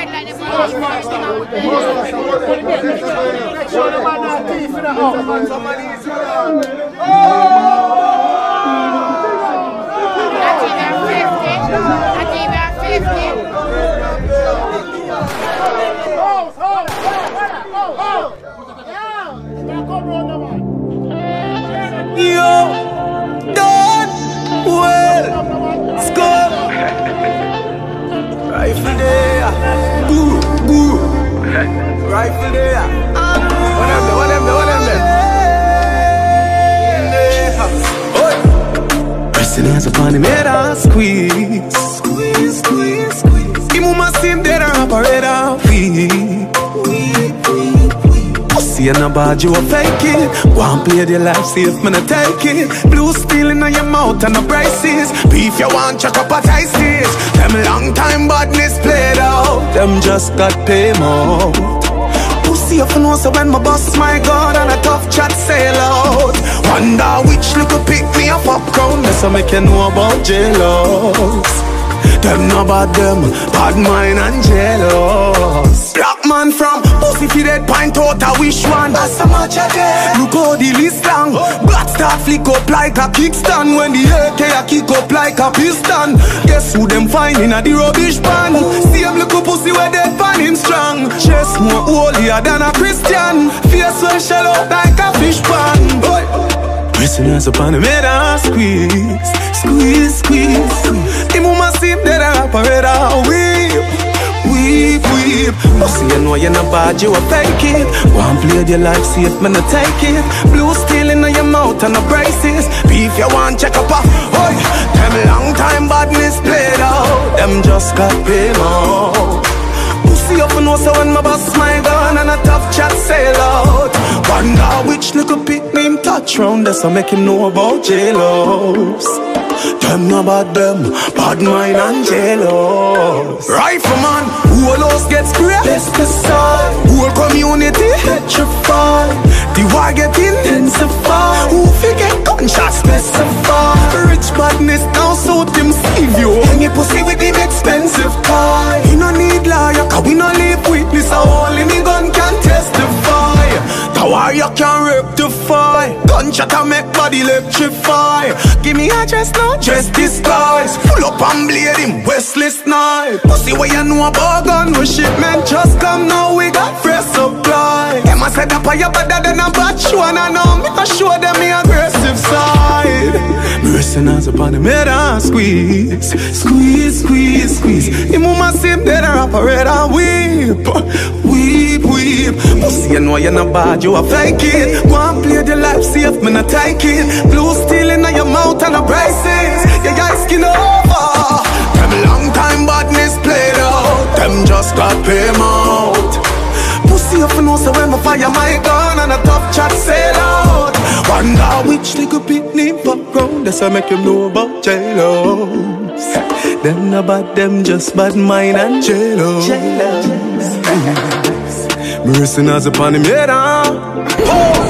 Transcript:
Rifle there, guru, guru. Rifle there. What them there? Pressing hands upon him head and squeeze. Squeeze, squeeze, squeeze. He move my same dead and operate and weep. Pussy and a bad, you a fake it. Go and play the life safe, man, I take it. Blue steel in your mouth and the prices. Beef you want, check up at ISIS. Them long time badness played out. Them just got paid more. Pussy up and so when my boss my gun and a tough chat sail out. Wonder which little pick me a popcorn. That's how make you know about jealous. Them know about them, bad mind and jealous. Black man from pussy fi dead pint out a wish one. That's so much of them. Look how the list long. Black start flick up like a kickstand. When the AK a kick up like a piston. Guess who them find in a the rubbish pan? Same little pussy where dead pan him strong. Chest more holier than a Christian. Face well shell out like a fish pan. Boy, pressing us upon the head and squeeze. Squeeze, squeeze, squeeze. The mama seem dead and operate and weep. Weep, weep. Pussy, you know you're not bad, you a fake it. Go and play your life safe, man, I take it. Blue steel in your mouth and the prices. Beef you want, check up a oi. Them long time badness played out. Them just got paid more. Pussy up and so when my boss my gun and a tough chat sail out. Wonder which little pick name touch round. That's how make him know about jealous. Them know about them, bad mind and jealous. Rifleman, who else gets sprayed? Pesticide. Whole community petrified. The war get intensified. Who forget gunshots specify. Rich badness now suit him save you. Hang your pussy with him expensive tie. He no need lawyer, cause we no live witness. So only me gun can testify. The war you can rectify. Gunshot and make body electrify. Give me address now, dress disguise. Pull up and blade him, Westless knife. Pussy where you know about gun, we shipment just come now, we got fresh supply. Them a set up on your better than a batch one. I know me I show them me aggressive side. Mercenaries upon the head and squeeze. Squeeze, squeeze, squeeze. The mama seem dead and operate and weep. Weep, weep. Pussy you know you're not bad, you a fake it. Go and play the life safe, man I take it. Blue steel in your mouth and the prices. Your guys skin over. Them long time badness played out. Them just got paid out. Pussy up and so when I fire my gun and a tough chat sail out. Wonder which little pick name background. That's how make him know about jealous. Them not bad, them just bad mind and jealous. Mercenaries upon him head on.